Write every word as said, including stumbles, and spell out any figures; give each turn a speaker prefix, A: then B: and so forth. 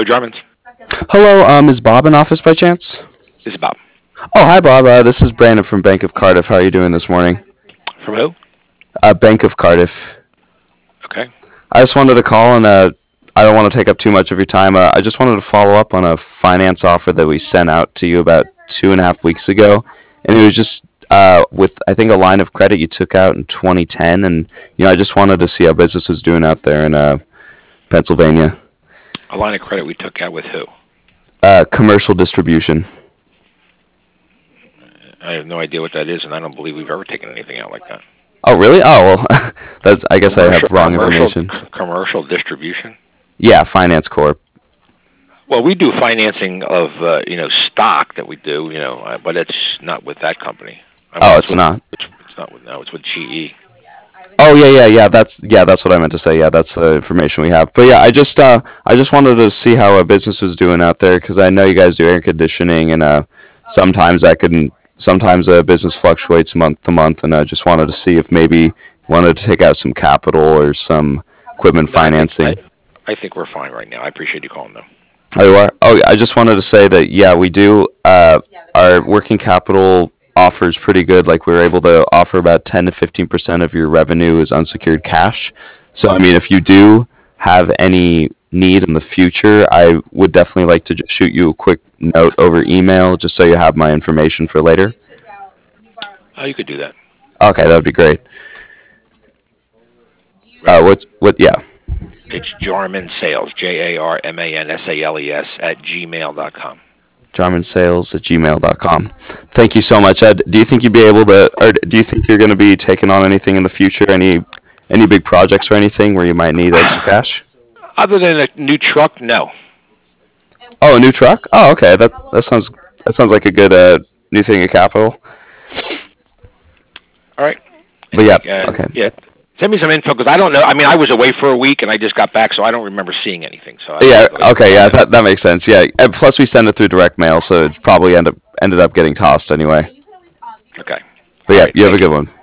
A: Hello, Jarmans.
B: Hello, um, is Bob in office by chance?
A: This is Bob.
B: Oh, hi, Bob. Uh, this is Brandon from Bank of Cardiff. How are you doing this morning?
A: From who?
B: Uh, Bank of Cardiff.
A: Okay.
B: I just wanted to call and uh, I don't want to take up too much of your time. Uh, I just wanted to follow up on a finance offer that we sent out to you about two and a half weeks ago, and it was just uh, with I think a line of credit you took out in twenty ten, and you know I just wanted to see how business was doing out there in uh, Pennsylvania.
A: A line of credit we took out with who?
B: Uh, commercial distribution.
A: I have no idea what that is, and I don't believe we've ever taken anything out like that.
B: Oh, really? Oh, well, that's. I guess I
A: Commercial,
B: have wrong
A: commercial,
B: information.
A: c- commercial distribution.
B: Yeah, Finance Corp.
A: Well, we do financing of uh, you know stock that we do, you know, uh, but it's not with that company. I mean,
B: Oh,
A: it's
B: it's
A: with
B: not.
A: it's, it's not with no, it's with G E.
B: Oh yeah, yeah, yeah. That's yeah, that's what I meant to say. Yeah, that's the information we have. But yeah, I just uh, I just wanted to see how a business was doing out there because I know you guys do air conditioning and uh, sometimes that can sometimes a business fluctuates month to month, and I just wanted to see if maybe you wanted to take out some capital or some equipment
A: No, I think I
B: financing.
A: I think we're fine right now. I appreciate you calling though.
B: Oh, you are? Oh, I just wanted to say that, yeah, we do. Uh, our working capital offer is pretty good. Like, we were able to offer about ten to fifteen percent of your revenue as unsecured cash. So, I mean, if you do have any need in the future, I would definitely like to just shoot you a quick note over email just so you have my information for later.
A: Oh, you could do that.
B: Okay, that would be great. Uh,
A: Ready?
B: what's, what, yeah.
A: It's Jarman Sales, J A R M A N S A L E S at gmail dot com.
B: jarmansales at gmail dot com. Thank you so much, Ed. Do you think you'd be able to, or do you think you're going to be taking on anything in the future? Any any big projects or anything where you might need extra cash?
A: Other than a new truck, no.
B: Oh, a new truck? Oh, okay. That that sounds that sounds like a good uh, new thing of capital.
A: All right.
B: But yeah,
A: Uh,
B: okay.
A: yeah. Send me some info because I don't know. I mean, I was away for a week and I just got back, so I don't remember seeing anything. So I
B: Yeah,
A: don't really,
B: okay, yeah, that that makes sense. Yeah, and plus we send it through direct mail, so it probably end up ended up getting tossed anyway.
A: okay.
B: But
A: All
B: yeah,
A: right.
B: you have a
A: Thank you.
B: good one.